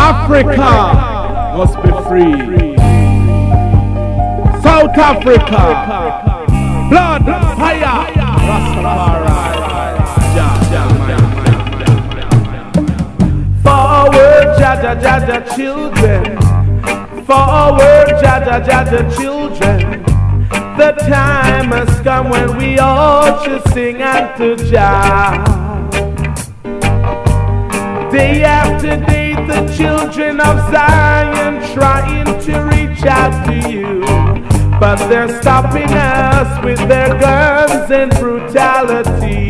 Africa must be free. South Africa, blood, fire, Rastafari. Forward, Jaja, Jaja, children. Forward, Jaja, Jaja, children. The time has come when we all should sing unto Jah. Day after day, the children of Zion trying to reach out to you, but they're stopping us with their guns and brutality.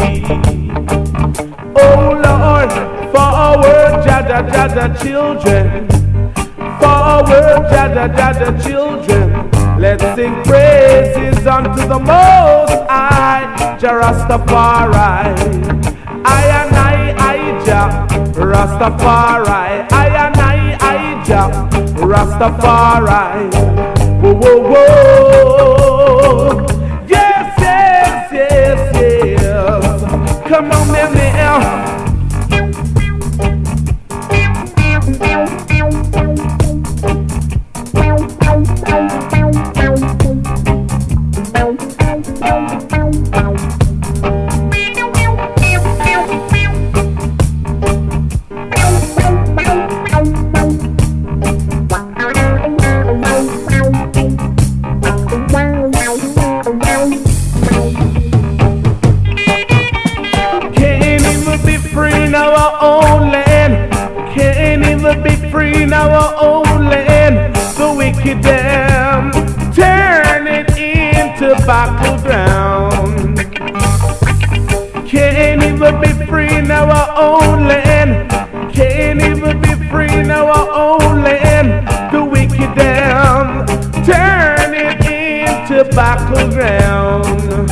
Oh Lord, forward, Jaja, Jaja, children. Forward, Jaja, Jaja, children. Let's sing praises unto the Most High, Jah Rastafari. I Jah, Rastafari. I Jah, Rastafari. Whoa, whoa, whoa. Yes, yes, yes, yes. Come on, now. Our own land, the wicked them turn it into battleground. Can't even be free in our own land. Can't even be free in our own land. The wicked them turn it into battleground.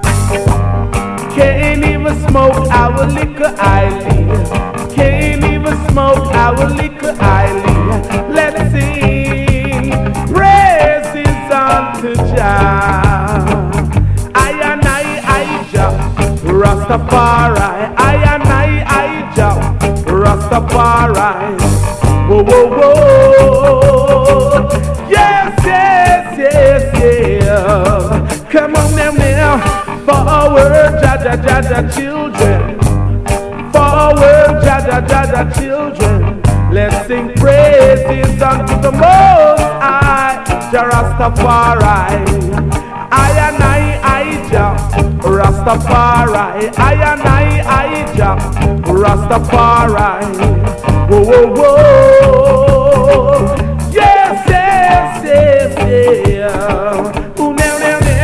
Can't even smoke our liquor island. Can't even smoke our liquor island. Let's sing praises unto Jah. I Jah, Rastafari. I Jah, Rastafari. Whoa, whoa, whoa. Yes, yes, yes, yes. Come on now. Forward, Jaja, Jaja, children. Forward, Jaja, Jaja, children. Let's sing praises unto the Most High, Jah Rastafari. I Jah, Rastafari. I Jah, Rastafari. Whoa, whoa, whoa. Yes, yes, yes, yeah. Ooh, now.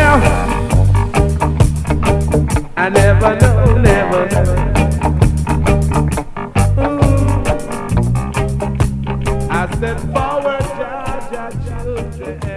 I never know, never know. I said forward, Jah, children.